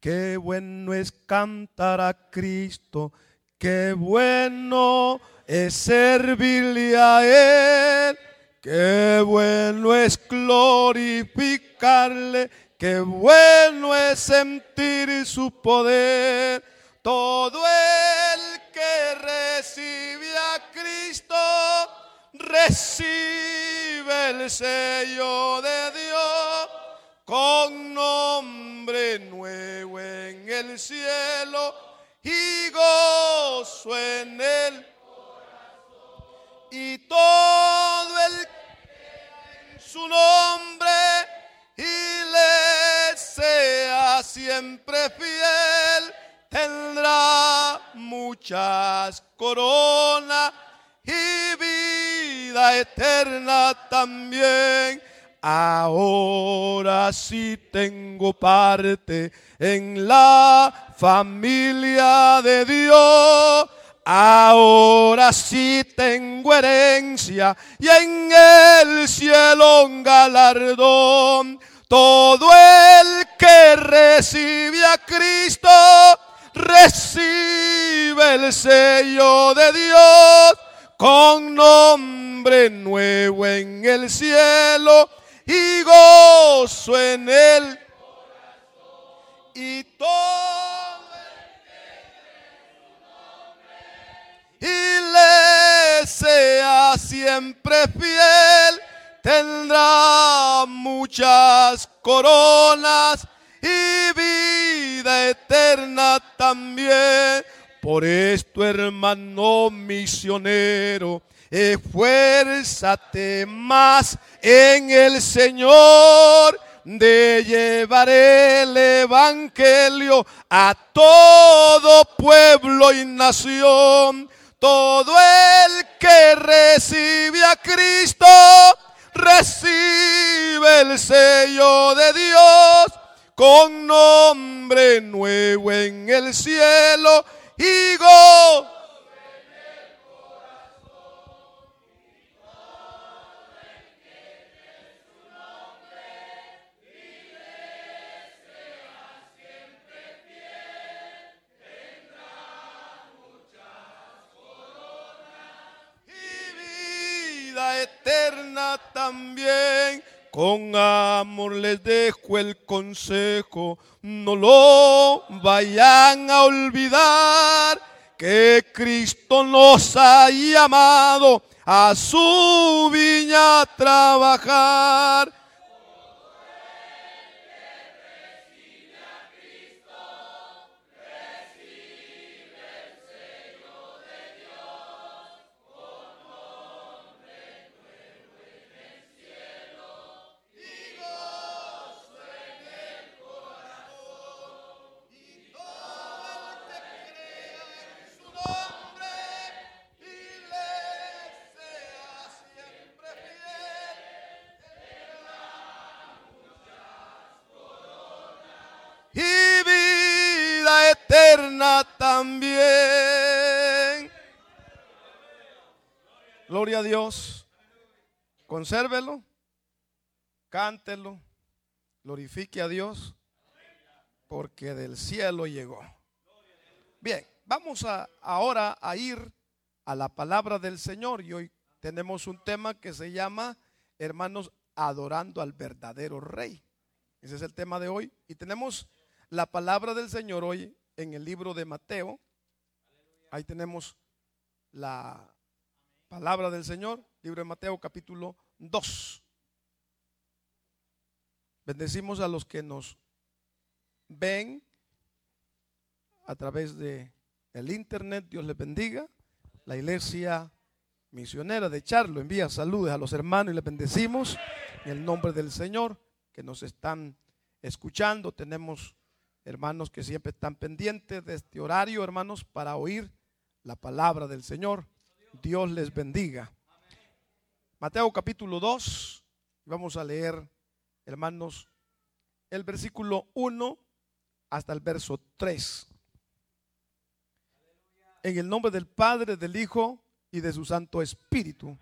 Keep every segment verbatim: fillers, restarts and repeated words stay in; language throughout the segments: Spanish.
Qué bueno es cantar a Cristo, qué bueno es servirle a Él, qué bueno es glorificarle, qué bueno es sentir su poder. Todo el que recibe a Cristo recibe el sello de Dios, con nombre nuevo en el cielo y gozo en el corazón. Y todo el que crea en su nombre y le sea siempre fiel tendrá muchas coronas y vida eterna también. Ahora sí tengo parte en la familia de Dios. Ahora sí tengo herencia y en el cielo un galardón. Todo el que recibe a Cristo recibe el sello de Dios, con nombre nuevo en el cielo y gozo en el corazón. Y todo el que y le sea siempre fiel tendrá muchas coronas y vida eterna también. Por esto, hermano misionero, esfuérzate más en el Señor de llevar el evangelio a todo pueblo y nación. Todo el que recibe a Cristo recibe el sello de Dios, con nombre nuevo en el cielo y gozo en el corazón. Y todo el que cree su nombre y le sea siempre fiel tendrá muchas coronas y vida eterna también. Con amor les dejo el consejo, no lo vayan a olvidar, que Cristo nos ha llamado a su viña a trabajar. Eterna también. Gloria a Dios. Consérvelo, cántelo, glorifique a Dios, porque del cielo llegó. Bien, vamos a, ahora a ir a la palabra del Señor, y hoy tenemos un tema que se llama, hermanos, adorando al verdadero Rey. Ese es el tema de hoy, y tenemos la palabra del Señor hoy en el libro de Mateo. Ahí tenemos la palabra del Señor, libro de Mateo capítulo dos. Bendecimos a los que nos ven a través de el internet. Dios les bendiga. La iglesia misionera de Charlo envía saludos a los hermanos y les bendecimos en el nombre del Señor que nos están escuchando. Tenemos hermanos que siempre están pendientes de este horario, hermanos, para oír la palabra del Señor. Dios les bendiga. Mateo capítulo dos, vamos a leer, hermanos, el versículo uno hasta el verso tres. En el nombre del Padre, del Hijo y de su Santo Espíritu.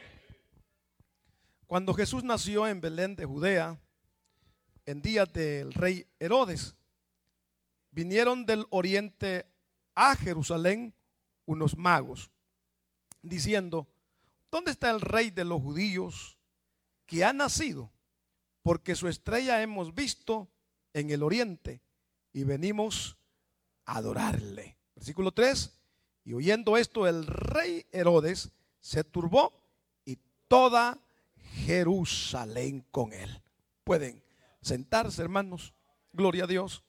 Cuando Jesús nació en Belén de Judea, en días del rey Herodes, vinieron del oriente a Jerusalén unos magos, diciendo: ¿dónde está el rey de los judíos que ha nacido? Porque su estrella hemos visto en el oriente y venimos a adorarle. Versículo tres: y oyendo esto, el rey Herodes se turbó y toda Jerusalén con él. Pueden sentarse, hermanos. Gloria a Dios.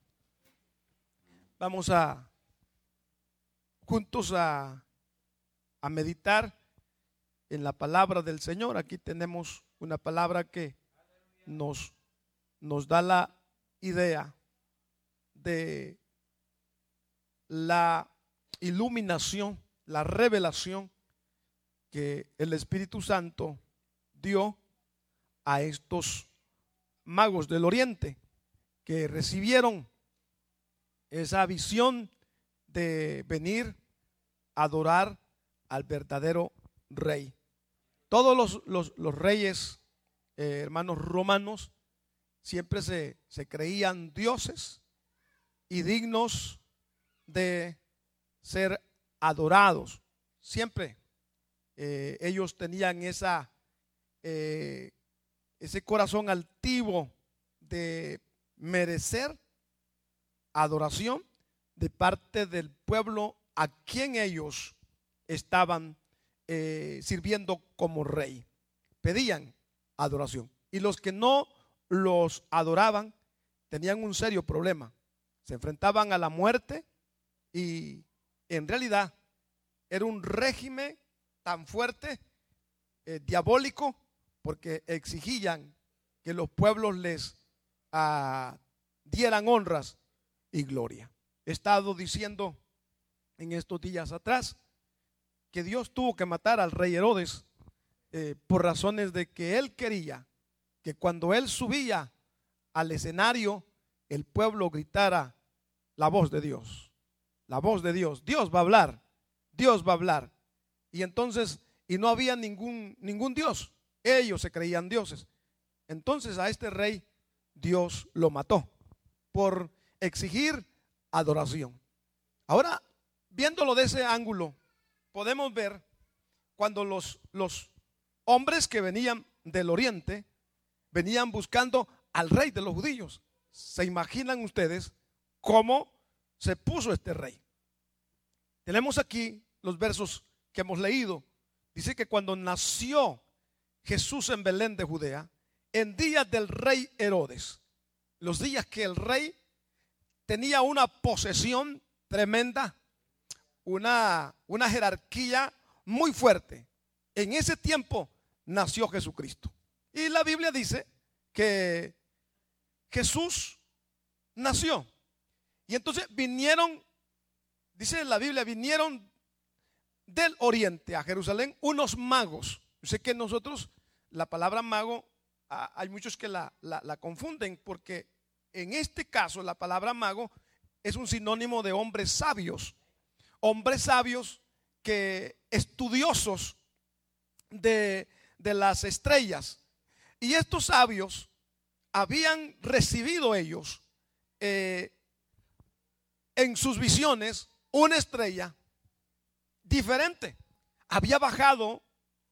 Vamos a juntos a, a meditar en la palabra del Señor. Aquí tenemos una palabra que nos, nos da la idea de la iluminación, la revelación que el Espíritu Santo dio a estos magos del oriente, que recibieron esa visión de venir a adorar al verdadero rey. Todos los, los, los reyes, eh, hermanos romanos, siempre se, se creían dioses y dignos de ser adorados. Siempre eh, ellos tenían esa, eh, ese corazón altivo de merecer adoración de parte del pueblo a quien ellos estaban eh, sirviendo como rey. Pedían adoración, y los que no los adoraban tenían un serio problema. Se enfrentaban a la muerte, y en realidad era un régimen tan fuerte, eh, diabólico, porque exigían que los pueblos les uh, dieran honras y gloria. He estado diciendo en estos días atrás que Dios tuvo que matar al rey Herodes eh, por razones de que él quería que cuando él subía al escenario, el pueblo gritara la voz de Dios, la voz de Dios. Dios va a hablar, Dios va a hablar. Y entonces, y no había ningún, ningún Dios, ellos se creían dioses. Entonces a este rey Dios lo mató por exigir adoración. Ahora, viéndolo de ese ángulo, podemos ver cuando los, los hombres que venían del oriente venían buscando al rey de los judíos. ¿Se imaginan ustedes cómo se puso este rey? Tenemos aquí los versos que hemos leído. Dice que cuando nació Jesús en Belén de Judea, en días del rey Herodes, los días que el rey tenía una posesión tremenda, una, una jerarquía muy fuerte. En ese tiempo nació Jesucristo. Y la Biblia dice que Jesús nació. Y entonces vinieron, dice la Biblia, vinieron del oriente a Jerusalén unos magos. Yo sé que nosotros la palabra mago, hay muchos que la, la, la confunden, porque en este caso la palabra mago es un sinónimo de hombres sabios. Hombres sabios que estudiosos de, de las estrellas. Y estos sabios habían recibido ellos eh, en sus visiones una estrella diferente. Había bajado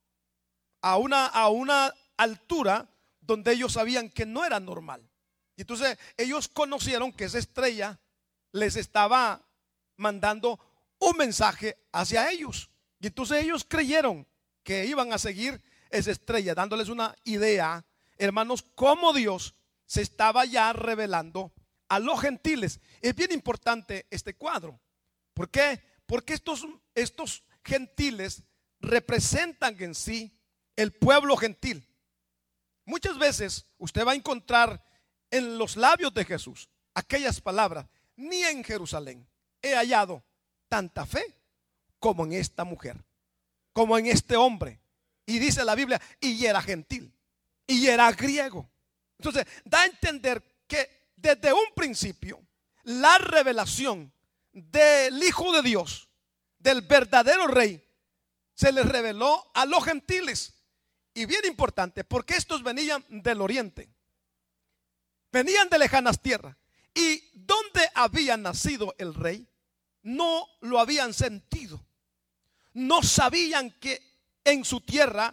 a una, a una altura donde ellos sabían que no era normal. Y entonces ellos conocieron que esa estrella les estaba mandando un mensaje hacia ellos. Y entonces ellos creyeron que iban a seguir esa estrella, dándoles una idea, hermanos, cómo Dios se estaba ya revelando a los gentiles. Es bien importante este cuadro. ¿Por qué? Porque estos, estos gentiles representan en sí el pueblo gentil. Muchas veces usted va a encontrar en los labios de Jesús aquellas palabras: ni en Jerusalén he hallado tanta fe como en esta mujer, como en este hombre. Y dice la Biblia, y era gentil, y era griego. Entonces da a entender que desde un principio la revelación del Hijo de Dios, del verdadero rey, se les reveló a los gentiles. Y bien importante, porque estos venían del oriente, venían de lejanas tierras. ¿Y dónde había nacido el rey, no lo habían sentido. No sabían que en su tierra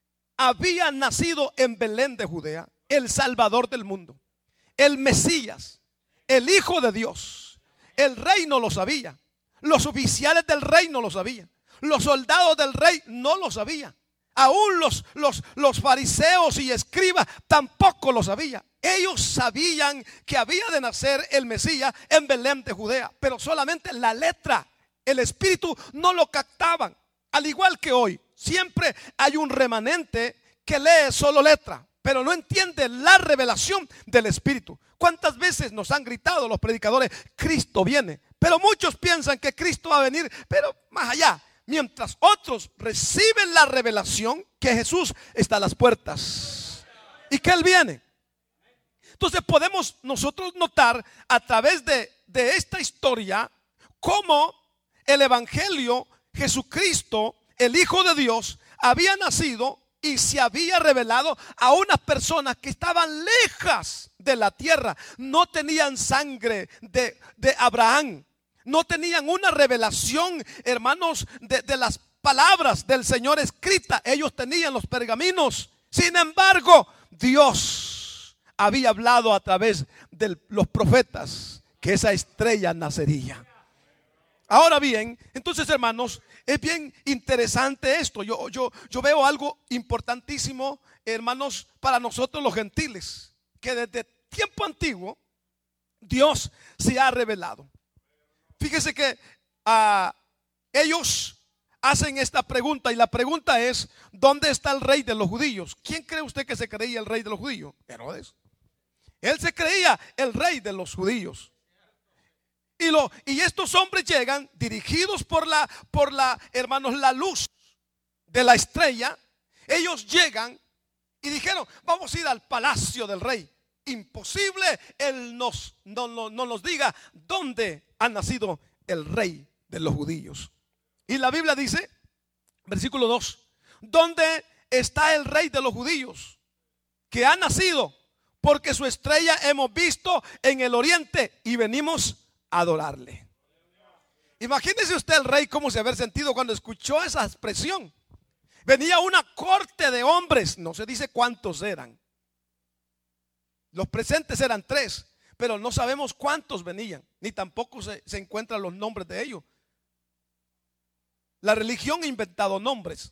había nacido en Belén de Judea el Salvador del mundo, el Mesías, el Hijo de Dios. El rey no lo sabía. Los oficiales del rey no lo sabían. Los soldados del rey no lo sabían. Aún los, los, los fariseos y escribas tampoco lo sabían. Ellos sabían que había de nacer el Mesías en Belén de Judea, pero solamente la letra, el espíritu no lo captaban. Al igual que hoy, siempre hay un remanente que lee solo letra, pero no entiende la revelación del espíritu. ¿Cuántas veces nos han gritado los predicadores: Cristo viene? Pero muchos piensan que Cristo va a venir, pero más allá. Mientras otros reciben la revelación que Jesús está a las puertas y que Él viene. Entonces podemos nosotros notar a través de, de esta historia cómo el evangelio, Jesucristo, el Hijo de Dios, había nacido y se había revelado a unas personas que estaban lejas de la tierra. No tenían sangre de, de Abraham. No tenían una revelación, hermanos, de, de las palabras del Señor escrita. Ellos tenían los pergaminos. Sin embargo, Dios había hablado a través de los profetas que esa estrella nacería. Ahora bien, entonces, hermanos, es bien interesante esto. Yo, yo, yo veo algo importantísimo, hermanos, para nosotros los gentiles, que desde tiempo antiguo Dios se ha revelado. Fíjese que uh, ellos hacen esta pregunta, y la pregunta es: ¿dónde está el rey de los judíos? ¿Quién cree usted que se creía el rey de los judíos? Herodes. Él se creía el rey de los judíos. Y, lo, y estos hombres llegan dirigidos por la, por la, hermanos, la luz de la estrella. Ellos llegan y dijeron: vamos a ir al palacio del rey. Imposible Él nos, no, no, no nos diga dónde ha nacido el rey de los judíos. Y la Biblia dice, versículo dos: ¿dónde está el rey de los judíos que ha nacido? Porque su estrella hemos visto en el oriente y venimos a adorarle. Imagínese usted el rey cómo se había sentido cuando escuchó esa expresión. Venía una corte de hombres, no se dice cuántos eran. Los presentes eran tres, pero no sabemos cuántos venían, ni tampoco se, se encuentran los nombres de ellos. La religión ha inventado nombres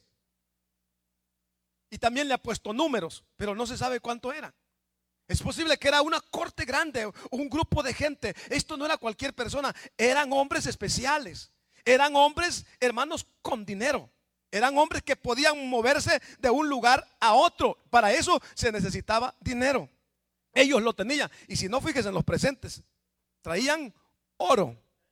y también le ha puesto números, pero no se sabe cuánto eran. Es posible que era una corte grande, un grupo de gente. Esto no era cualquier persona, eran hombres especiales. Eran hombres, hermanos, con dinero. Eran hombres que podían moverse de un lugar a otro. Para eso se necesitaba dinero. Ellos lo tenían. Y si no, fíjense en los presentes. Traían oro,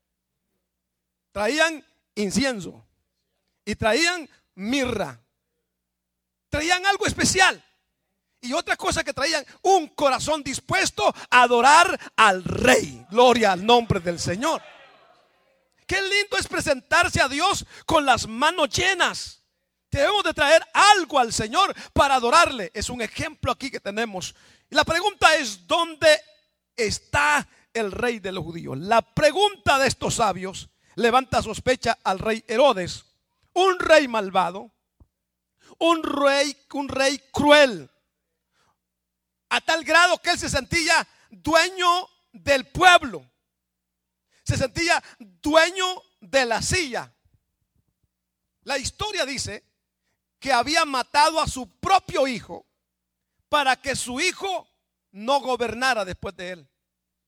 traían incienso y traían mirra. Traían algo especial. Y otra cosa que traían: un corazón dispuesto a adorar al rey. Gloria al nombre del Señor. Qué lindo es presentarse a Dios con las manos llenas. Debemos de traer algo al Señor para adorarle. Es un ejemplo aquí que tenemos. Y la pregunta es: ¿dónde está el rey de los judíos? La pregunta de estos sabios levanta sospecha al rey Herodes, un rey malvado, un rey, un rey cruel, a tal grado que él se sentía dueño del pueblo, se sentía dueño de la silla. La historia dice que había matado a su propio hijo para que su hijo no gobernara después de él.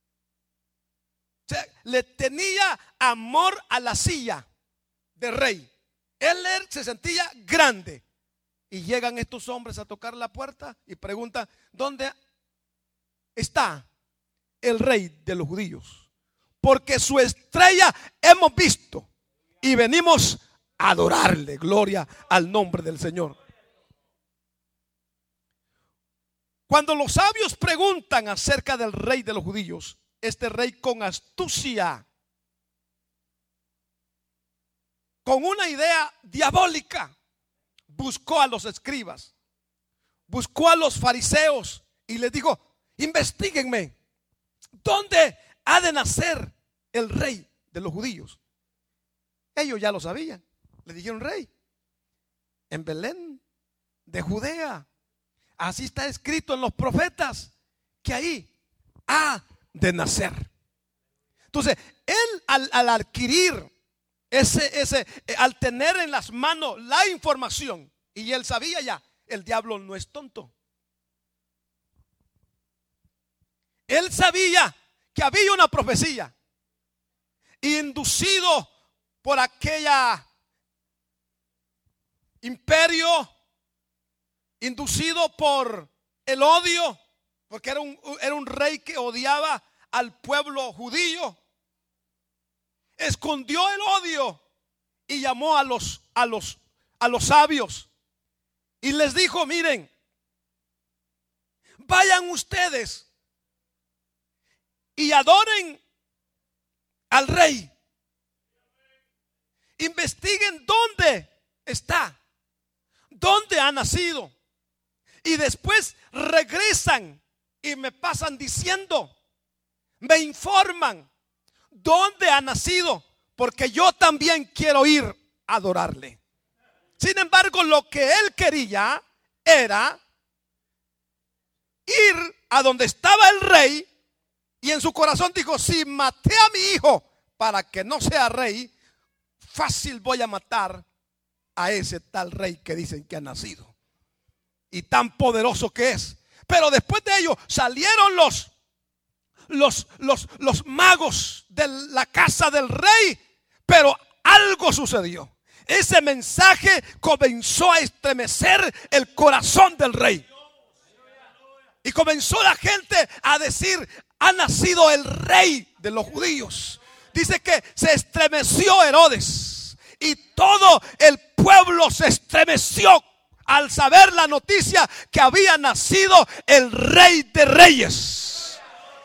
O sea, le tenía amor a la silla de rey. Él se sentía grande. Y llegan estos hombres a tocar la puerta y preguntan: ¿dónde está el rey de los judíos? Porque su estrella hemos visto y venimos a adorarle. Gloria al nombre del Señor. Cuando los sabios preguntan acerca del rey de los judíos, este rey con astucia, con una idea diabólica, buscó a los escribas, buscó a los fariseos y les dijo: investiguenme, ¿dónde ha de nacer el rey de los judíos. Ellos ya lo sabían. Le dijeron: rey, en Belén de Judea, así está escrito en los profetas, que ahí ha de nacer. Entonces, él al, al adquirir ese, ese, al tener en las manos la información, y él sabía ya, el diablo no es tonto. Él sabía que había una profecía, inducido por aquella imperio, inducido por el odio, porque era un, era un rey que odiaba al pueblo judío. Escondió el odio y llamó a los, a los, a los sabios y les dijo: miren, vayan ustedes y adoren al rey. Investiguen dónde está, dónde ha nacido, y después regresan y me pasan diciendo, me informan dónde ha nacido, porque yo también quiero ir a adorarle. Sin embargo, lo que él quería era ir a donde estaba el rey, y en su corazón dijo: si maté a mi hijo para que no sea rey, fácil voy a matar a ese tal rey que dicen que ha nacido y tan poderoso que es. Pero después de ello salieron los los, los, los magos de la casa del rey, pero algo sucedió. Ese mensaje comenzó a estremecer el corazón del rey, y comenzó la gente a decir: ha nacido el rey de los judíos. Dice que se estremeció Herodes, y todo el pueblo se estremeció al saber la noticia que había nacido el rey de reyes,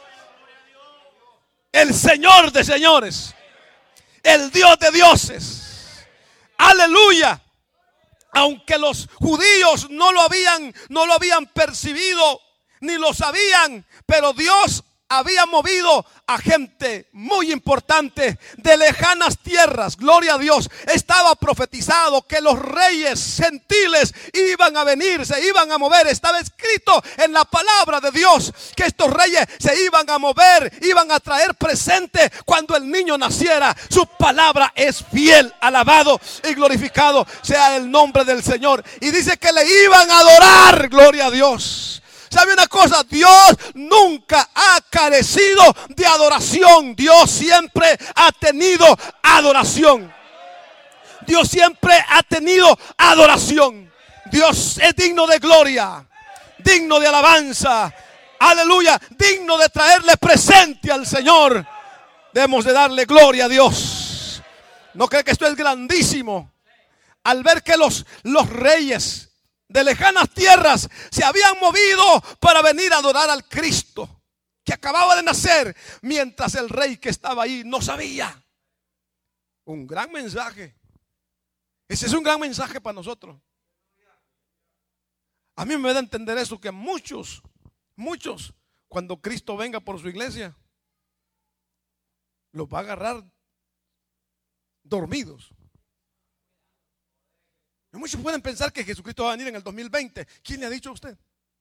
el Señor de señores, el Dios de dioses. Aleluya. Aunque los judíos no lo habían, no lo habían percibido ni lo sabían, pero Dios había movido a gente muy importante de lejanas tierras. Gloria a Dios. Estaba profetizado que los reyes gentiles iban a venir, se iban a mover. Estaba escrito en la palabra de Dios que estos reyes se iban a mover, iban a traer presente cuando el niño naciera. Su palabra es fiel. Alabado y glorificado sea el nombre del Señor. Y dice que le iban a adorar. Gloria a Dios. ¿Sabe una cosa? Dios nunca ha carecido de adoración. Dios siempre ha tenido adoración. Dios siempre ha tenido adoración. Dios es digno de gloria, digno de alabanza. Aleluya, digno de traerle presente al Señor. Debemos de darle gloria a Dios. ¿No cree que esto es grandísimo? Al ver que los, los reyes de lejanas tierras se habían movido para venir a adorar al Cristo que acababa de nacer, mientras el rey que estaba ahí no sabía. Un gran mensaje. Ese es un gran mensaje para nosotros. A mí me da a entender eso, que muchos, muchos, cuando Cristo venga por su iglesia, los va a agarrar dormidos. Y muchos pueden pensar que Jesucristo va a venir en el dos mil veinte. ¿Quién le ha dicho a usted?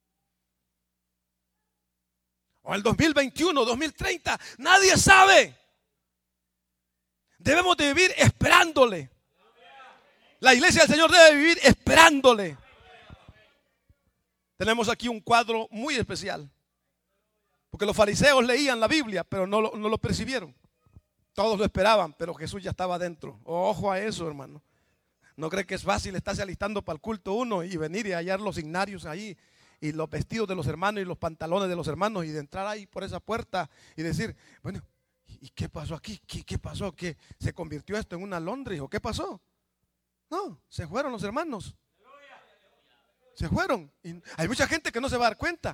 O el dos mil veintiuno, dos mil treinta. Nadie sabe. Debemos de vivir esperándole. La iglesia del Señor debe vivir esperándole. Tenemos aquí un cuadro muy especial, porque los fariseos leían la Biblia, pero no lo, no lo percibieron. Todos lo esperaban, pero Jesús ya estaba dentro. Ojo a eso, hermano. ¿No cree que es fácil estarse alistando para el culto uno y venir y hallar los signarios ahí, y los vestidos de los hermanos y los pantalones de los hermanos, y de entrar ahí por esa puerta y decir: bueno, ¿y qué pasó aquí? ¿Qué, qué pasó? ¿Qué se convirtió esto en una Londres? ¿O qué pasó? No, se fueron los hermanos. Se fueron. Y hay mucha gente que no se va a dar cuenta.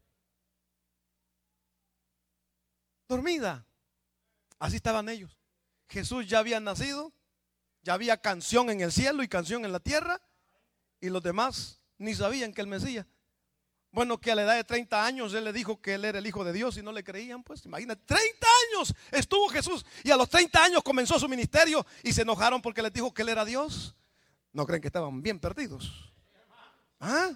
Dormida. Así estaban ellos. Jesús ya había nacido. Ya había canción en el cielo y canción en la tierra, y los demás ni sabían que el Mesías. Bueno, que a la edad de treinta años él le dijo que él era el Hijo de Dios y no le creían. Pues imagínate, treinta años estuvo Jesús Jesús. Y a los treinta años comenzó su ministerio y se enojaron porque les dijo que Él era Dios. ¿No creen que estaban bien perdidos? ¿Ah?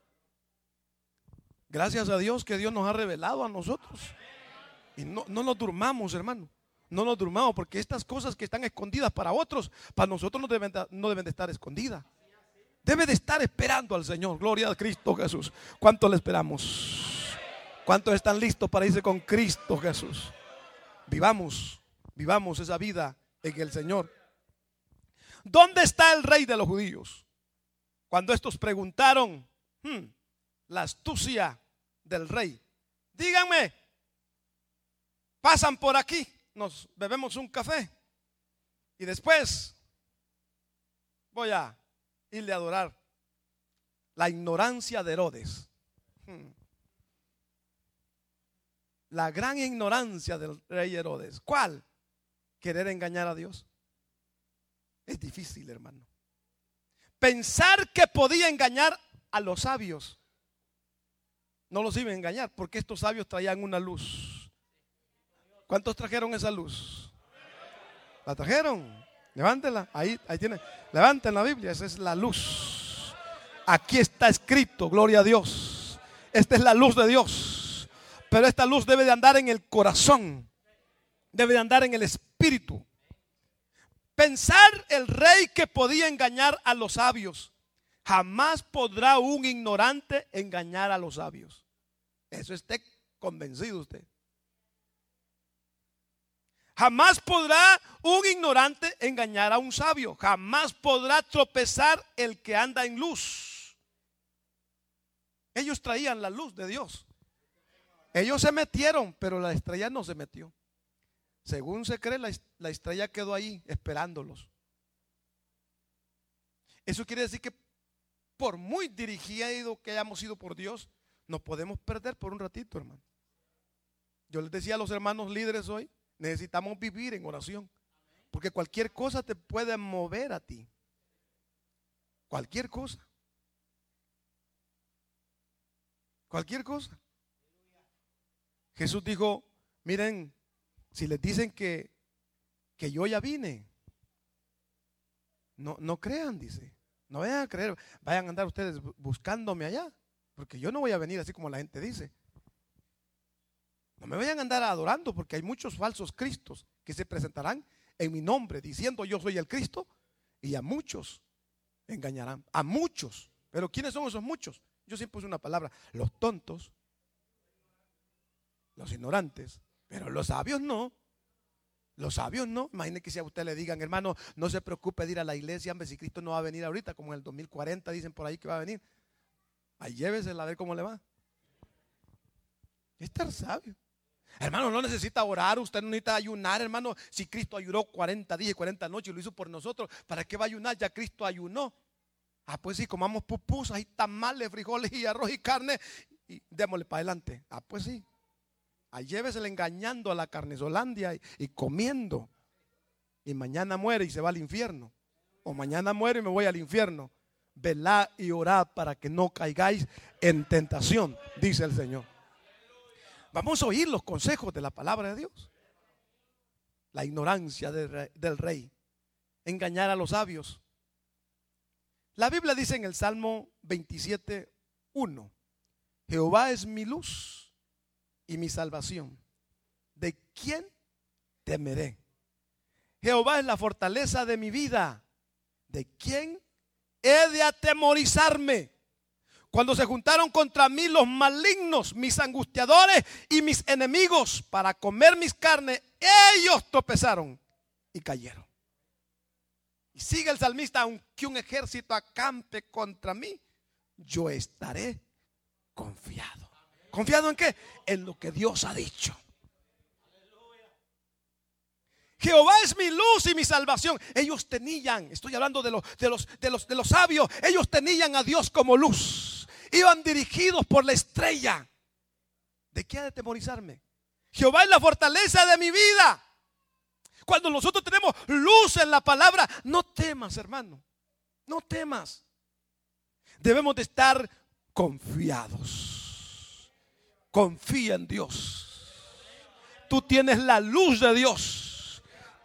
Gracias a Dios que Dios nos ha revelado a nosotros. Y no, no nos durmamos, hermano. No nos durmamos, porque estas cosas que están escondidas para otros, para nosotros no deben, no deben de estar escondidas. Debe de estar esperando al Señor. Gloria a Cristo Jesús. ¿Cuánto le esperamos? ¿Cuántos están listos para irse con Cristo Jesús? Vivamos, vivamos esa vida en el Señor. ¿Dónde está el rey de los judíos? Cuando estos preguntaron, hmm, la astucia del rey. Díganme, pasan por aquí, nos bebemos un café y después voy a irle a adorar. La ignorancia de Herodes. Hmm. La gran ignorancia del rey Herodes. ¿Cuál? Querer engañar a Dios. Es difícil, hermano. Pensar que podía engañar a los sabios. No los iba a engañar, porque estos sabios traían una luz. ¿Cuántos trajeron esa luz? ¿La trajeron? Levántela, ahí, ahí tiene. Levanten la Biblia, esa es la luz. Aquí está escrito, gloria a Dios. Esta es la luz de Dios. Pero esta luz debe de andar en el corazón. Debe de andar en el espíritu. Pensar el rey que podía engañar a los sabios. Jamás podrá un ignorante engañar a los sabios. Eso esté convencido usted. Jamás podrá un ignorante engañar a un sabio. Jamás podrá tropezar el que anda en luz. Ellos traían la luz de Dios. Ellos se metieron, pero la estrella no se metió. Según se cree, la, la estrella quedó ahí esperándolos. Eso quiere decir que por muy dirigido que hayamos sido por Dios, nos podemos perder por un ratito, hermano. Yo les decía a los hermanos líderes hoy, necesitamos vivir en oración, porque cualquier cosa te puede mover a ti. Cualquier cosa. Cualquier cosa. Jesús dijo, miren, si les dicen que, que yo ya vine, no, no crean, dice. No vayan a creer, vayan a andar ustedes buscándome allá, porque yo no voy a venir así como la gente dice. No me vayan a andar adorando, porque hay muchos falsos cristos que se presentarán en mi nombre diciendo yo soy el Cristo, y a muchos engañarán, a muchos. Pero ¿quiénes son esos muchos? Yo siempre uso una palabra, los tontos, los ignorantes, pero los sabios no. Los sabios no. Imagine que si a usted le digan, hermano, no se preocupe de ir a la iglesia, hombre, si Cristo no va a venir ahorita, como en el dos mil cuarenta dicen por ahí que va a venir. Ahí llévesela a ver cómo le va. Es estar sabio. Hermano, no necesita orar, usted no necesita ayunar, hermano. Si Cristo ayunó cuarenta días y cuarenta noches y lo hizo por nosotros, ¿para qué va a ayunar? Ya Cristo ayunó. Ah, pues sí, comamos pupusas y tamales, frijoles y arroz y carne y démosle para adelante. Ah, pues sí. Ahí llévesela engañando a la Carnesolandia y, y comiendo. Y mañana muere y se va al infierno. O mañana muere y me voy al infierno. Velad y orad para que no caigáis en tentación, dice el Señor. Vamos a oír los consejos de la palabra de Dios. La ignorancia del rey, del rey. Engañar a los sabios. La Biblia dice en el Salmo veintisiete, uno: Jehová es mi luz y mi salvación. ¿De quién temeré? Jehová es la fortaleza de mi vida. ¿De quién he de atemorizarme? Cuando se juntaron contra mí los malignos, mis angustiadores y mis enemigos para comer mis carnes, ellos tropezaron y cayeron. Y sigue el salmista: aunque un ejército acampe contra mí, yo estaré confiado. ¿Confiado en qué? En lo que Dios ha dicho. Jehová es mi luz y mi salvación. Ellos tenían, estoy hablando de los, de los, de los, de los sabios, ellos tenían a Dios como luz. Iban dirigidos por la estrella. ¿De qué ha de atemorizarme? Jehová es la fortaleza de mi vida. Cuando nosotros tenemos luz en la palabra, no temas, hermano. No temas. Debemos de estar confiados. Confía en Dios. Tú tienes la luz de Dios.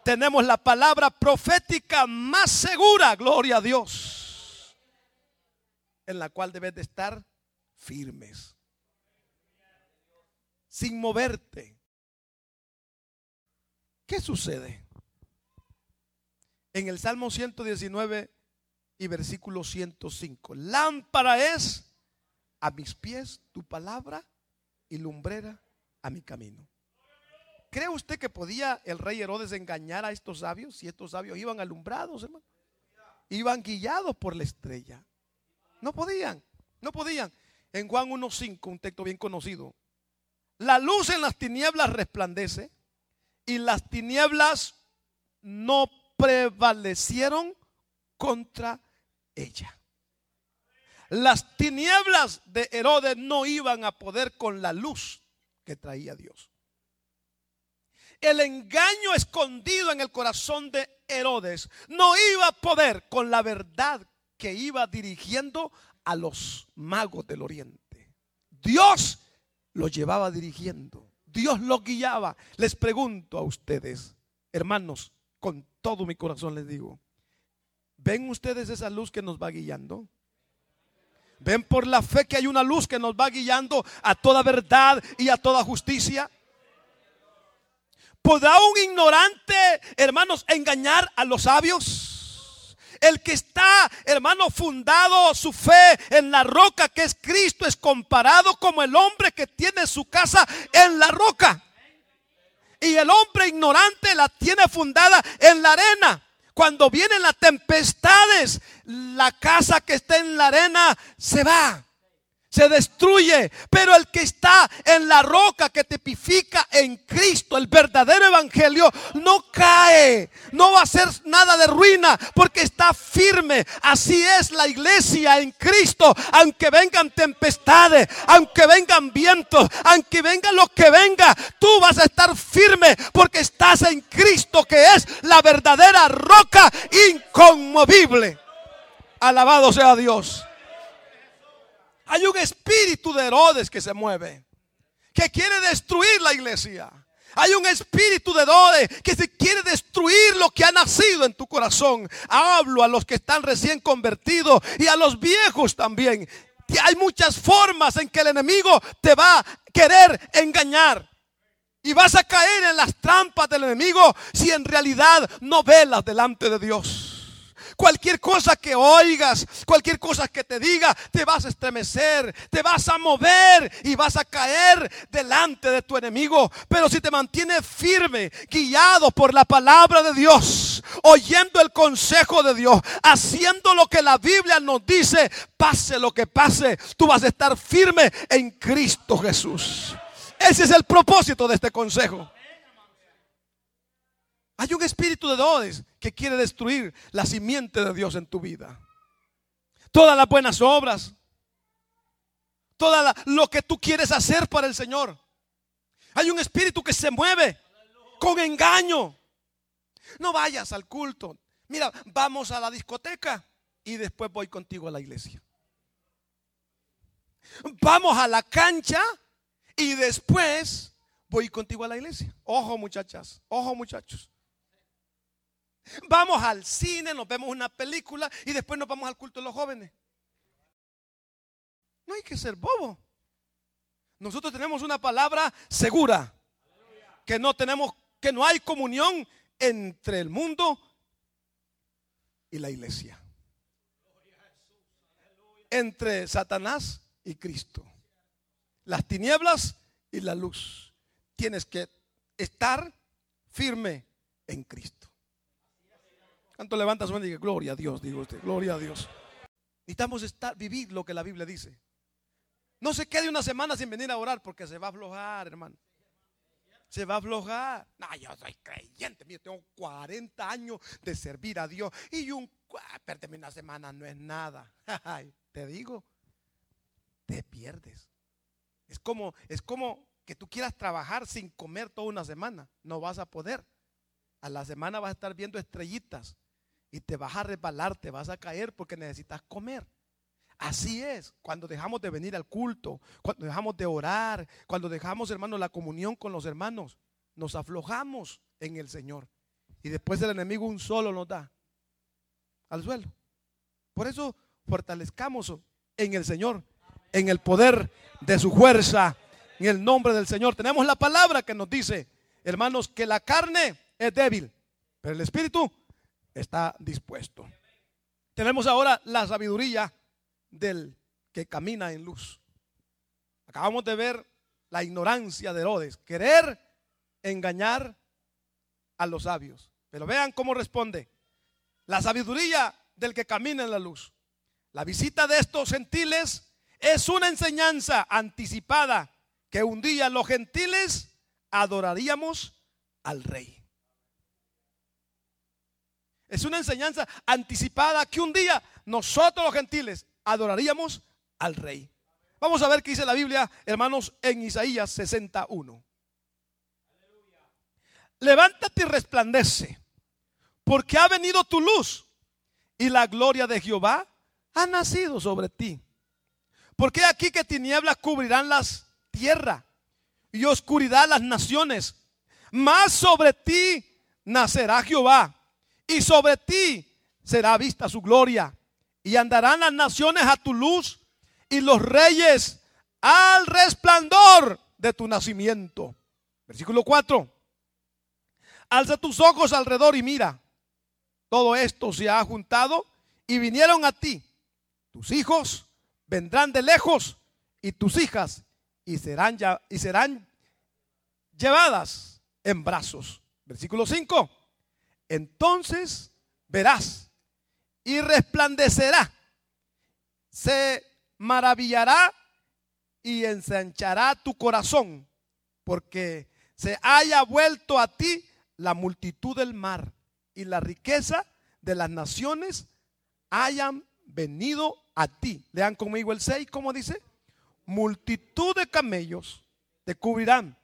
tenemos la palabra profética más segura, gloria a Dios, en la cual debes de estar firmes, sin moverte. ¿Qué sucede? En el Salmo ciento diecinueve y versículo ciento cinco, lámpara es a mis pies tu palabra y lumbrera a mi camino. ¿Cree usted que podía el rey Herodes engañar a estos sabios? Si estos sabios iban alumbrados, hermano, iban guiados por la estrella. No podían, no podían. En Juan uno cinco, un texto bien conocido, la luz en las tinieblas resplandece y las tinieblas no prevalecieron contra ella. Las tinieblas de Herodes no iban a poder con la luz que traía Dios. El engaño escondido en el corazón de Herodes no iba a poder con la verdad que iba dirigiendo a los magos del oriente. Dios lo llevaba dirigiendo, Dios lo guiaba. Les pregunto a ustedes, hermanos, con todo mi corazón les digo, ¿ven ustedes esa luz que nos va guiando? ¿Ven por la fe que hay una luz que nos va guiando a toda verdad y a toda justicia? ¿Podrá un ignorante, hermanos, engañar a los sabios? El que está, hermano, fundado su fe en la roca que es Cristo es comparado como el hombre que tiene su casa en la roca. Y el hombre ignorante la tiene fundada en la arena. Cuando vienen las tempestades, la casa que está en la arena se va, se destruye. Pero el que está en la roca que tipifica en Cristo, el verdadero evangelio, no cae, no va a hacer nada de ruina porque está firme. Así es la iglesia en Cristo. Aunque vengan tempestades, aunque vengan vientos, aunque venga lo que venga, tú vas a estar firme porque estás en Cristo, que es la verdadera roca inconmovible. Alabado sea Dios. Hay un espíritu de Herodes que se mueve, que quiere destruir la iglesia. Hay un espíritu de Herodes que se quiere destruir lo que ha nacido en tu corazón. Hablo a los que están recién convertidos y a los viejos también. Que hay muchas formas en que el enemigo te va a querer engañar. Y vas a caer en las trampas del enemigo si en realidad no velas delante de Dios. Cualquier cosa que oigas, cualquier cosa que te diga, te vas a estremecer, te vas a mover y vas a caer delante de tu enemigo. Pero si te mantienes firme, guiado por la palabra de Dios, oyendo el consejo de Dios, haciendo lo que la Biblia nos dice, pase lo que pase, tú vas a estar firme en Cristo Jesús. Ese es el propósito de este consejo. Hay un espíritu de Herodes que quiere destruir la simiente de Dios en tu vida. Todas las buenas obras, todo lo que tú quieres hacer para el Señor. Hay un espíritu que se mueve con engaño. No vayas al culto. Mira, vamos a la discoteca y después voy contigo a la iglesia. Vamos a la cancha y después voy contigo a la iglesia. Ojo, muchachas, ojo, muchachos. Vamos al cine, nos vemos una película y después nos vamos al culto de los jóvenes. No hay que ser bobo. Nosotros tenemos una palabra segura, que no tenemos, que no hay comunión entre el mundo y la iglesia, entre Satanás y Cristo, las tinieblas y la luz. Tienes que estar firme en Cristo. ¿Cuánto levanta su mano y dice gloria a Dios? Digo usted, gloria a Dios. Necesitamos estar, vivir lo que la Biblia dice. No se quede una semana sin venir a orar porque se va a aflojar, hermano. Se va a aflojar. No, yo soy creyente, yo tengo cuarenta años de servir a Dios y un, perdeme una semana no es nada. Te digo, te pierdes. Es como, es como que tú quieras trabajar sin comer toda una semana. No vas a poder. A la semana vas a estar viendo estrellitas y te vas a resbalar, te vas a caer porque necesitas comer. Así es, cuando dejamos de venir al culto, cuando dejamos de orar, cuando dejamos, hermanos, la comunión con los hermanos, nos aflojamos en el Señor. y después el enemigo un solo nos da al suelo. Por eso fortalezcamos en el Señor, en el poder de su fuerza, en el nombre del Señor. Tenemos la palabra que nos dice, hermanos, que la carne es débil, pero el espíritu está dispuesto. Tenemos ahora la sabiduría del que camina en luz. Acabamos de ver la ignorancia de Herodes, querer engañar a los sabios. Pero vean cómo responde la sabiduría del que camina en la luz. La visita de estos gentiles es una enseñanza anticipada que un día los gentiles adoraríamos al rey. Es una enseñanza anticipada que un día nosotros los gentiles adoraríamos al rey. Vamos a ver qué dice la Biblia, hermanos, en Isaías sesenta y uno. Levántate y resplandece, porque ha venido tu luz y la gloria de Jehová ha nacido sobre ti. Porque aquí que tinieblas cubrirán las tierras y oscuridad las naciones, mas sobre ti nacerá Jehová y sobre ti será vista su gloria. Y andarán las naciones a tu luz y los reyes al resplandor de tu nacimiento. Versículo cuatro. Alza tus ojos alrededor y mira, todo esto se ha juntado y vinieron a ti. Tus hijos vendrán de lejos y tus hijas y serán, ya, y serán llevadas en brazos. Versículo cinco. Entonces verás y resplandecerá, se maravillará y ensanchará tu corazón, porque se haya vuelto a ti la multitud del mar y la riqueza de las naciones hayan venido a ti. Lean conmigo el seis, ¿cómo dice? Multitud de camellos te cubrirán,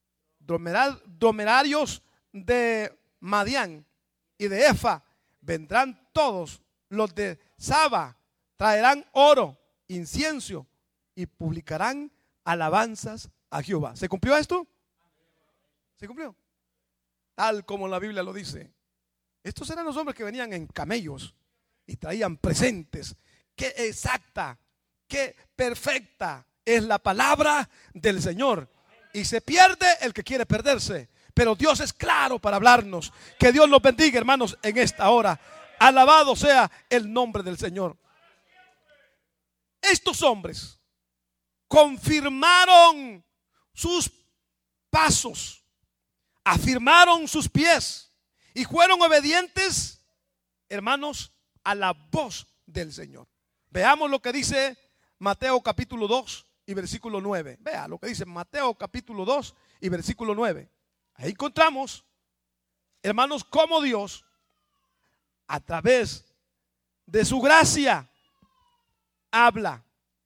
dromedarios de Madián y de Efa vendrán todos, los de Saba traerán oro, incienso y publicarán alabanzas a Jehová. ¿Se cumplió esto? ¿Se cumplió? Tal como la Biblia lo dice. Estos eran los hombres que venían en camellos y traían presentes. Qué exacta, qué perfecta es la palabra del Señor. Y se pierde el que quiere perderse. Pero Dios es claro para hablarnos. Que Dios los bendiga, hermanos, en esta hora. Alabado sea el nombre del Señor. Estos hombres confirmaron sus pasos, afirmaron sus pies y fueron obedientes, hermanos, a la voz del Señor. Veamos lo que dice Mateo capítulo dos y versículo nueve. Vea lo que dice Mateo capítulo dos y versículo nueve. Ahí encontramos, hermanos, cómo Dios, a través de su gracia, habla.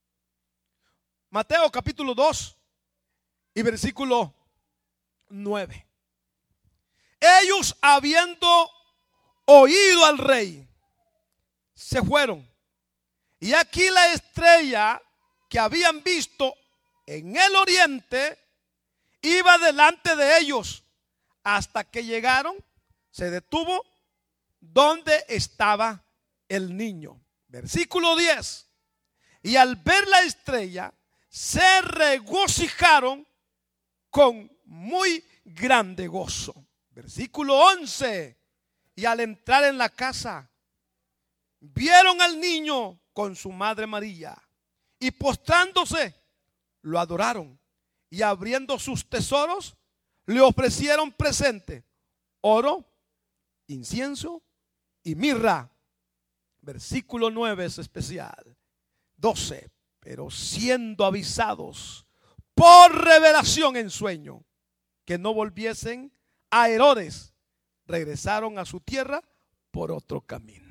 Mateo capítulo dos y versículo nueve. Ellos, habiendo oído al rey, se fueron. Y aquí la estrella que habían visto en el oriente iba delante de ellos hasta que llegaron, se detuvo donde estaba el niño. Versículo diez. Y al ver la estrella se regocijaron con muy grande gozo. Versículo once. Y al entrar en la casa vieron al niño con su madre María y postrándose lo adoraron, y abriendo sus tesoros le ofrecieron presente, oro, incienso y mirra. Versículo nueve es especial. doce. Pero siendo avisados por revelación en sueño que no volviesen a Herodes, regresaron a su tierra por otro camino.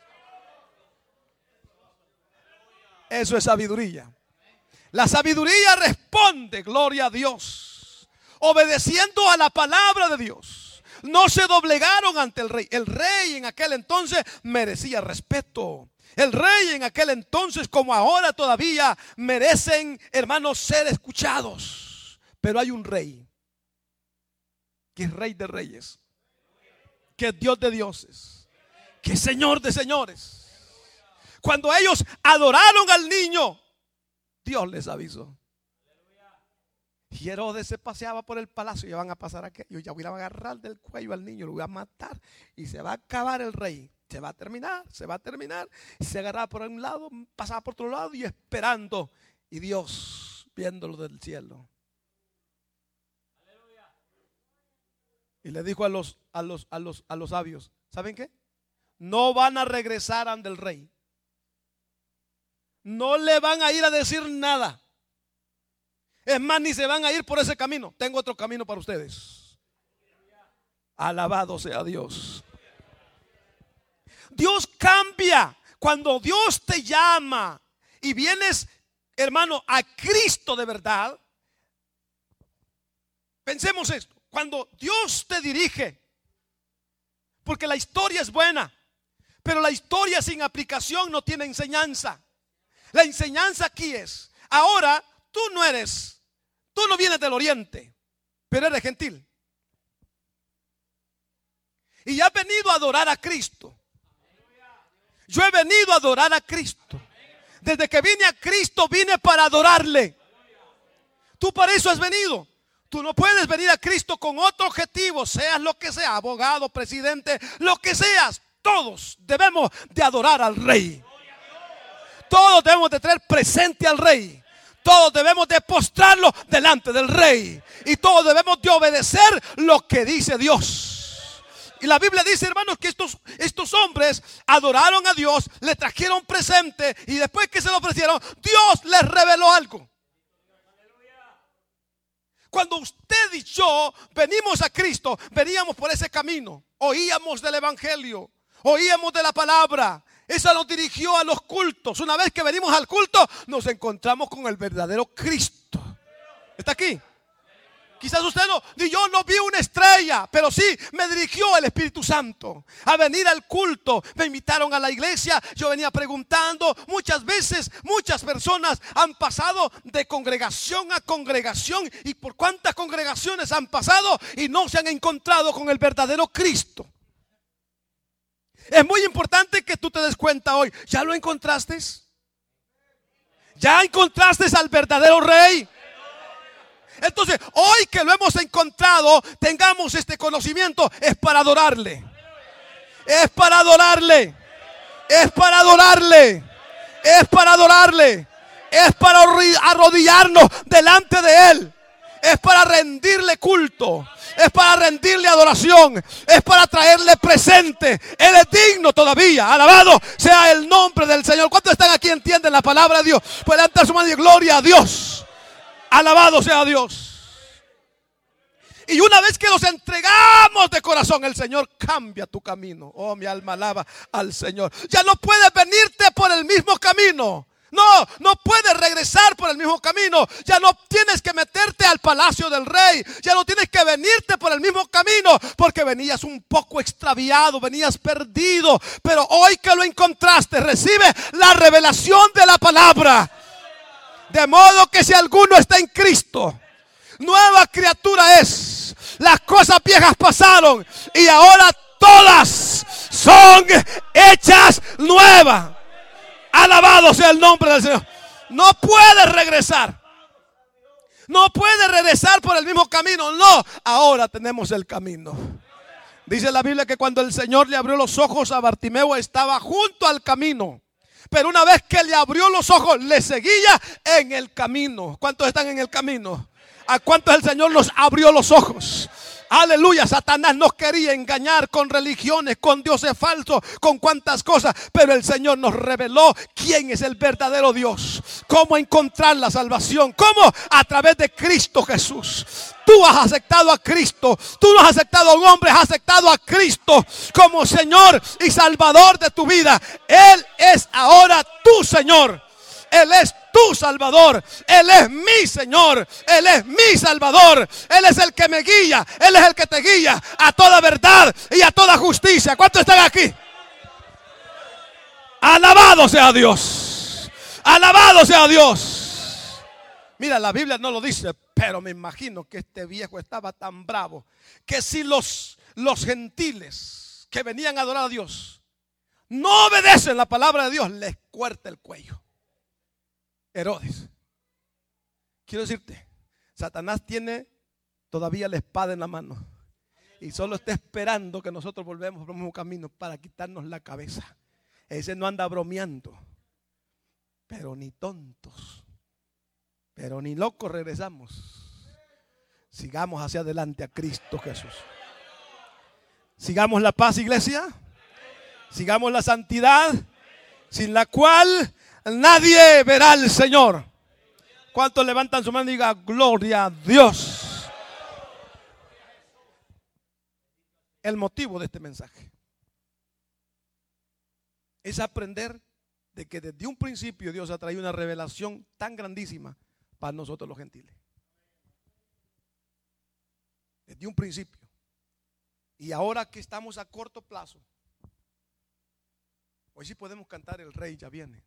Eso es sabiduría. La sabiduría responde, gloria a Dios, obedeciendo a la palabra de Dios. No se doblegaron ante el rey. El rey en aquel entonces merecía respeto. El rey en aquel entonces, como ahora todavía, merecen, hermanos, ser escuchados. Pero hay un rey que es rey de reyes que es Dios de dioses, que es Señor de señores. Cuando ellos adoraron al niño, Dios les avisó. Y Herodes se paseaba por el palacio y ya van a pasar aquello. Ya voy a agarrar del cuello al niño, lo voy a matar y se va a acabar el rey. Se va a terminar, se va a terminar. Se agarraba por un lado, pasaba por otro lado y esperando. Y Dios viéndolo del cielo. Y le dijo a los, a los, a los, a los sabios, ¿saben qué? No van a regresar ante el rey. No le van a ir a decir nada. Es más, ni se van a ir por ese camino. Tengo otro camino para ustedes. Alabado sea Dios. Dios cambia. Cuando Dios te llama y vienes, hermano, a Cristo de verdad. Pensemos esto. Cuando Dios te dirige, porque la historia es buena, pero la historia sin aplicación no tiene enseñanza. La enseñanza aquí es, ahora tú no eres, tú no vienes del oriente, pero eres gentil. Y has venido a adorar a Cristo. Yo he venido a adorar a Cristo. Desde que vine a Cristo vine para adorarle. Tú para eso has venido. Tú no puedes venir a Cristo con otro objetivo, seas lo que sea, abogado, presidente, lo que seas. Todos debemos de adorar al Rey. Todos debemos de traer presente al Rey. Todos debemos de postrarlo delante del Rey. Y todos debemos de obedecer lo que dice Dios. Y la Biblia dice, hermanos, que estos, estos hombres adoraron a Dios, le trajeron presente y después que se lo ofrecieron, Dios les reveló algo. Cuando usted y yo venimos a Cristo, veníamos por ese camino. Oíamos del evangelio, oíamos de la palabra. Esa nos dirigió a los cultos. Una vez que venimos al culto, nos encontramos con el verdadero Cristo. ¿Está aquí? Quizás usted no, ni yo no vi una estrella, pero sí me dirigió el Espíritu Santo a venir al culto. Me invitaron a la iglesia, yo venía preguntando. Muchas veces, muchas personas han pasado de congregación a congregación. ¿Y por cuántas congregaciones han pasado y no se han encontrado con el verdadero Cristo? Es muy importante que tú te des cuenta hoy. ¿Ya lo encontraste? ¿Ya encontraste al verdadero Rey? Entonces, hoy que lo hemos encontrado, tengamos este conocimiento, es para adorarle. Es para adorarle. Es para adorarle. Es para adorarle. Es para arrodillarnos delante de Él. Es para rendirle culto. Es para rendirle adoración. Es para traerle presente. Él es digno todavía. Alabado sea el nombre del Señor. ¿Cuántos están aquí entienden la palabra de Dios? Pueden levantar su mano y gloria a Dios. Alabado sea Dios. Y una vez que los entregamos de corazón, el Señor cambia tu camino. Oh, mi alma alaba al Señor. Ya no puedes venirte por el mismo camino. No, no puedes regresar por el mismo camino. Ya no tienes que meterte al palacio del rey. Ya no tienes que venirte por el mismo camino, porque venías un poco extraviado, venías perdido. Pero hoy que lo encontraste, recibe la revelación de la palabra. De modo que si alguno está en Cristo, nueva criatura es. Las cosas viejas pasaron y ahora todas son hechas nuevas. Alabado sea el nombre del Señor. No puede regresar. No puede regresar por el mismo camino. No, ahora tenemos el camino. Dice la Biblia que cuando el Señor le abrió los ojos a Bartimeo, estaba junto al camino. Pero una vez que le abrió los ojos, le seguía en el camino. ¿Cuántos están en el camino? ¿A cuántos el Señor nos abrió los ojos? Aleluya. Satanás nos quería engañar con religiones, con dioses falsos, con cuantas cosas, pero el Señor nos reveló quién es el verdadero Dios, cómo encontrar la salvación, cómo a través de Cristo Jesús. Tú has aceptado a Cristo, tú no has aceptado a un hombre, has aceptado a Cristo como Señor y Salvador de tu vida. Él es ahora tu Señor. Él es tu Salvador. Él es mi Señor. Él es mi Salvador. Él es el que me guía. Él es el que te guía a toda verdad y a toda justicia. ¿Cuántos están aquí? Alabado sea Dios. Alabado sea Dios. Mira, la Biblia no lo dice, pero me imagino que este viejo estaba tan bravo que si los, los gentiles que venían a adorar a Dios no obedecen la palabra de Dios, les corta el cuello. Herodes. Quiero decirte, Satanás tiene todavía la espada en la mano y solo está esperando que nosotros volvemos por el mismo camino para quitarnos la cabeza. Ese no anda bromeando, pero ni tontos, pero ni locos regresamos. Sigamos hacia adelante a Cristo Jesús. Sigamos la paz, iglesia. Sigamos la santidad, sin la cual nadie verá al Señor. ¿Cuántos levantan su mano y digan gloria a Dios? El motivo de este mensaje es aprender de que desde un principio Dios ha traído una revelación tan grandísima para nosotros los gentiles. Desde un principio. Y ahora que estamos a corto plazo, hoy sí podemos cantar el Rey ya viene.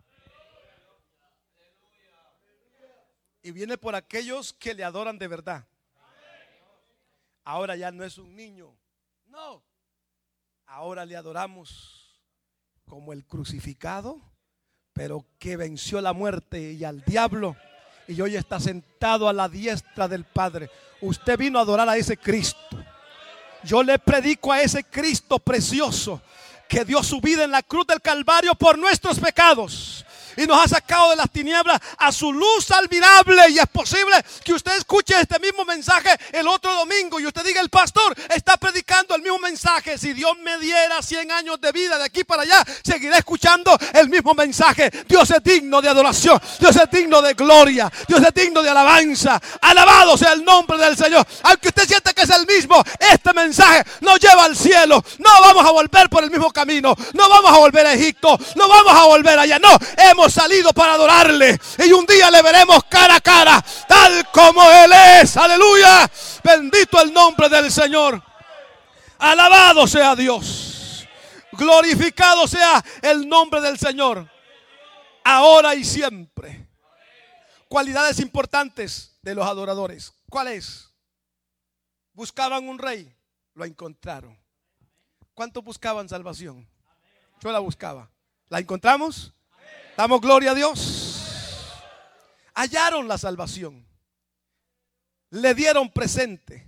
Y viene por aquellos que le adoran de verdad. Ahora ya no es un niño. No. Ahora le adoramos como el crucificado, pero que venció la muerte y al diablo. Y hoy está sentado a la diestra del Padre. Usted vino a adorar a ese Cristo. Yo le predico a ese Cristo precioso que dio su vida en la cruz del Calvario por nuestros pecados y nos ha sacado de las tinieblas a su luz admirable. Y es posible que usted escuche este mismo mensaje el otro domingo y usted diga: el pastor está predicando el mismo mensaje. Si Dios me diera cien años de vida de aquí para allá, seguiré escuchando el mismo mensaje. Dios es digno de adoración, Dios es digno de gloria, Dios es digno de alabanza. Alabado sea el nombre del Señor. Aunque usted sienta que es el mismo, este mensaje nos lleva al cielo. No vamos a volver por el mismo camino, no vamos a volver a Egipto, no vamos a volver allá. No, hemos salido para adorarle y un día le veremos cara a cara, tal como Él es. Aleluya, bendito el nombre del Señor. Alabado sea Dios, glorificado sea el nombre del Señor, ahora y siempre. Cualidades importantes de los adoradores. ¿Cuál es? Buscaban un rey, lo encontraron. ¿Cuántos buscaban salvación? Yo la buscaba. ¿La encontramos? Damos gloria a Dios. Hallaron la salvación. Le dieron presente.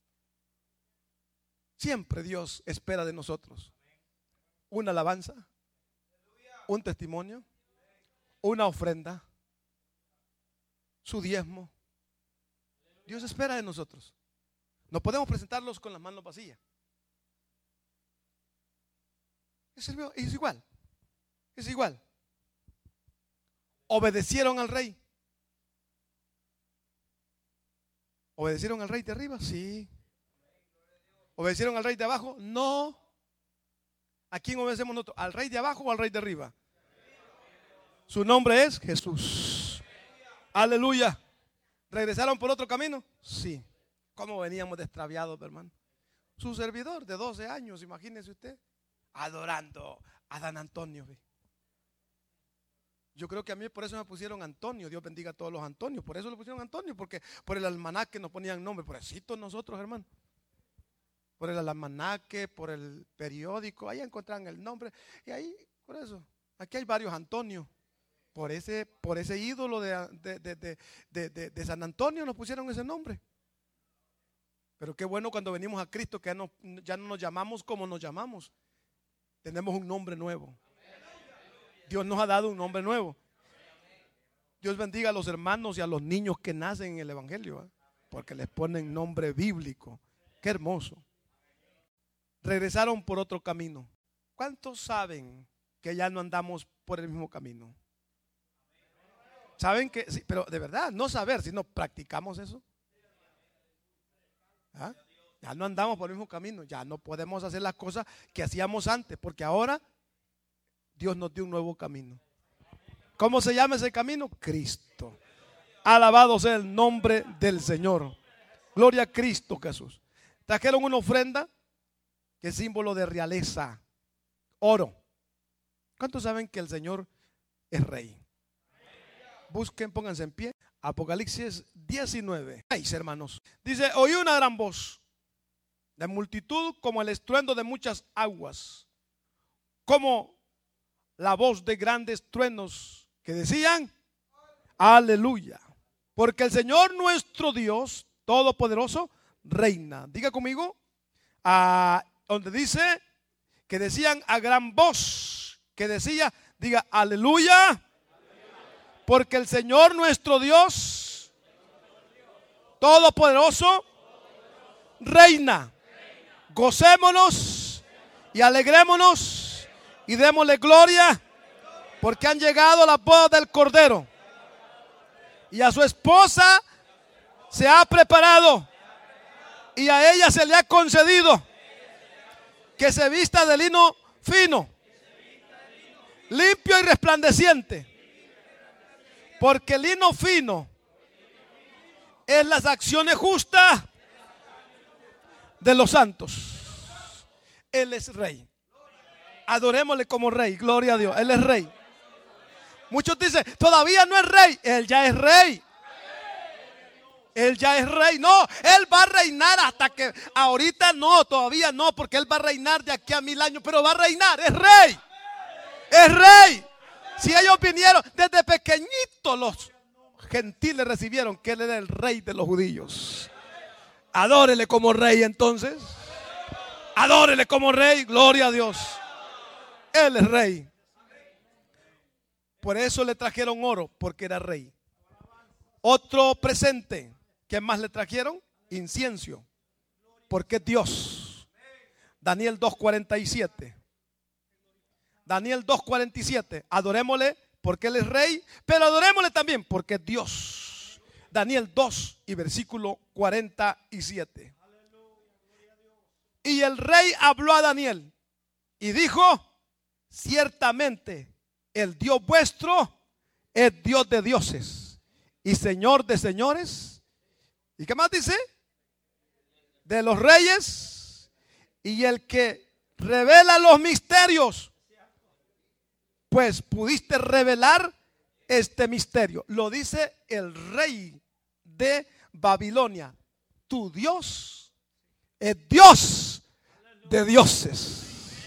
Siempre Dios espera de nosotros una alabanza, un testimonio, una ofrenda, su diezmo. Dios espera de nosotros. No podemos presentarlos con las manos vacías. Es igual. Es igual. ¿Obedecieron al rey? ¿Obedecieron al rey de arriba? Sí. ¿Obedecieron al rey de abajo? No. ¿A quién obedecemos nosotros? ¿Al rey de abajo o al rey de arriba? Su nombre es Jesús. Aleluya. ¿Regresaron por otro camino? Sí. ¿Cómo veníamos de extraviados, hermano? Su servidor de doce años, imagínese usted, adorando a Dan Antonio. Yo creo que a mí por eso me pusieron Antonio. Dios bendiga a todos los Antonios. Por eso le pusieron Antonio, porque por el almanaque nos ponían nombre. Pobrecitos nosotros, hermano. Por el almanaque, por el periódico, ahí encontraban el nombre. Y ahí, por eso, aquí hay varios Antonios. Por ese, por ese ídolo de, de, de, de, de, de, de San Antonio nos pusieron ese nombre. Pero qué bueno cuando venimos a Cristo que ya no, ya no nos llamamos como nos llamamos. Tenemos un nombre nuevo. Dios nos ha dado un nombre nuevo. Dios bendiga a los hermanos y a los niños que nacen en el Evangelio, ¿eh? Porque les ponen nombre bíblico. Qué hermoso. Regresaron por otro camino. ¿Cuántos saben que ya no andamos por el mismo camino? ¿Saben que? Sí, pero de verdad, no saber, sino practicamos eso. ¿Ah? Ya no andamos por el mismo camino. Ya no podemos hacer las cosas que hacíamos antes, porque ahora Dios nos dio un nuevo camino. ¿Cómo se llama ese camino? Cristo. Alabado sea el nombre del Señor. Gloria a Cristo Jesús. Trajeron una ofrenda que es símbolo de realeza, oro. ¿Cuántos saben que el Señor es rey? Busquen, pónganse en pie. Apocalipsis diecinueve. Hermanos, dice: oí una gran voz de multitud como el estruendo de muchas aguas, como la voz de grandes truenos que decían, aleluya. Porque el Señor nuestro Dios Todopoderoso reina. Diga conmigo, a, donde dice que decían a gran voz, que decía, diga aleluya. Porque el Señor nuestro Dios Todopoderoso reina. Gocémonos y alegrémonos y démosle gloria, porque han llegado las bodas del Cordero y a su esposa se ha preparado y a ella se le ha concedido que se vista de lino fino, limpio y resplandeciente, porque el lino fino es las acciones justas de los santos. Él es rey. Adorémosle como rey. Gloria a Dios. Él es rey. Muchos dicen, todavía no es rey. Él ya es rey. Él ya es rey. No, Él va a reinar hasta que ahorita no, todavía no, porque Él va a reinar de aquí a mil años, pero va a reinar. Es rey. Es rey. Si ellos vinieron desde pequeñitos, los gentiles recibieron que Él era el rey de los judíos. Adórele como rey entonces. Adórele como rey. Gloria a Dios. Él es rey. Por eso le trajeron oro, porque era rey. Otro presente. ¿Qué más le trajeron? Incienso, porque es Dios. Daniel dos cuarenta y siete. Daniel dos cuarenta y siete. Adorémosle porque Él es rey, pero adorémosle también porque es Dios. Daniel dos y versículo cuarenta y siete. Y el rey habló a Daniel y dijo, ciertamente el Dios vuestro es Dios de dioses y Señor de señores. ¿Y qué más dice? De los reyes, y el que revela los misterios, pues pudiste revelar este misterio. Lo dice el rey de Babilonia. Tu Dios es Dios de dioses.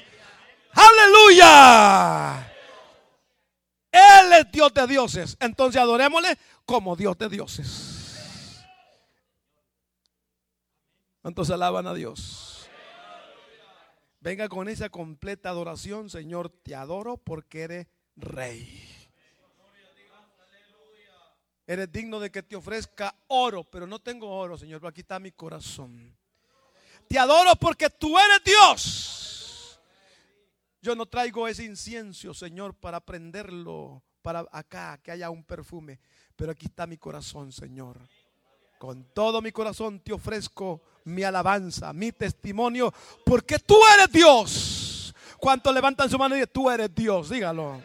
Aleluya. Él es Dios de dioses. Entonces adorémosle como Dios de dioses. ¿Cuántos alaban a Dios? Venga con esa completa adoración. Señor, te adoro porque eres rey. Eres digno de que te ofrezca oro, pero no tengo oro, Señor, pero aquí está mi corazón. Te adoro porque tú eres Dios. Yo no traigo ese incienso, Señor, para prenderlo para acá, que haya un perfume, pero aquí está mi corazón, Señor. Con todo mi corazón te ofrezco mi alabanza, mi testimonio, porque tú eres Dios. ¿Cuántos levantan su mano y dicen, tú eres Dios? Dígalo.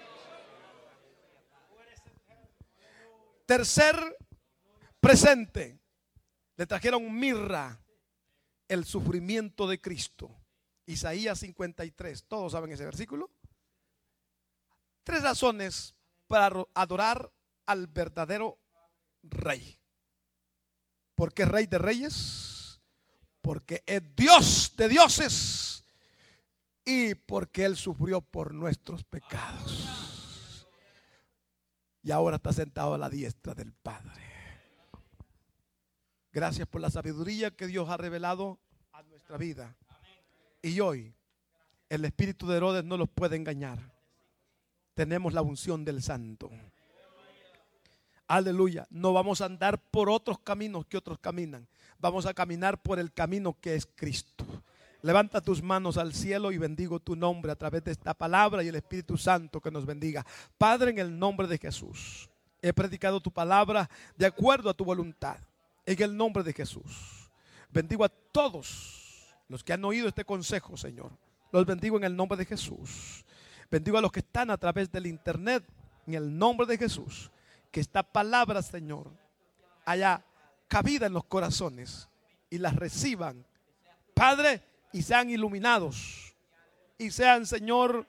Tercer presente, le trajeron mirra, el sufrimiento de Cristo. Isaías cincuenta y tres, todos saben ese versículo. Tres razones para adorar al verdadero rey. Porque es rey de reyes, porque es Dios de dioses y porque Él sufrió por nuestros pecados. Y ahora está sentado a la diestra del Padre. Gracias por la sabiduría que Dios ha revelado a nuestra vida. Y hoy el espíritu de Herodes no los puede engañar. Tenemos la unción del Santo. Aleluya. No vamos a andar por otros caminos que otros caminan. Vamos a caminar por el camino que es Cristo. Levanta tus manos al cielo y bendigo tu nombre a través de esta palabra y el Espíritu Santo que nos bendiga. Padre, en el nombre de Jesús, he predicado tu palabra de acuerdo a tu voluntad. En el nombre de Jesús, bendigo a todos los que han oído este consejo, Señor. Los bendigo en el nombre de Jesús. Bendigo a los que están a través del internet, en el nombre de Jesús. Que esta palabra, Señor, haya cabida en los corazones y las reciban, Padre, y sean iluminados y sean, Señor,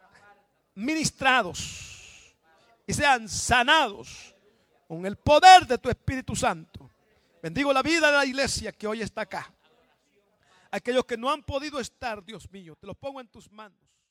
ministrados y sean sanados con el poder de tu Espíritu Santo. Bendigo la vida de la iglesia que hoy está acá. Aquellos que no han podido estar, Dios mío, te los pongo en tus manos.